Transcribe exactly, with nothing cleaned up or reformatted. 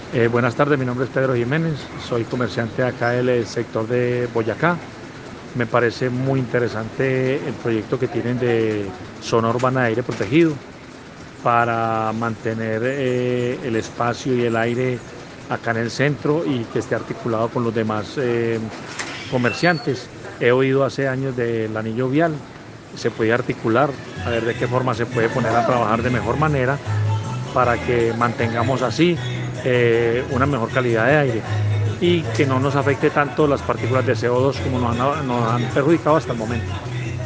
Eh, buenas tardes, mi nombre es Pedro Jiménez, soy comerciante acá del eh, sector de Boyacá. Me parece muy interesante el proyecto que tienen de zona urbana de aire protegido para mantener eh, el espacio y el aire acá en el centro y que esté articulado con los demás eh, comerciantes. He oído hace años del anillo vial, se puede articular, a ver de qué forma se puede poner a trabajar de mejor manera para que mantengamos así eh, una mejor calidad de aire y que no nos afecte tanto las partículas de C O dos como nos han, nos han perjudicado hasta el momento.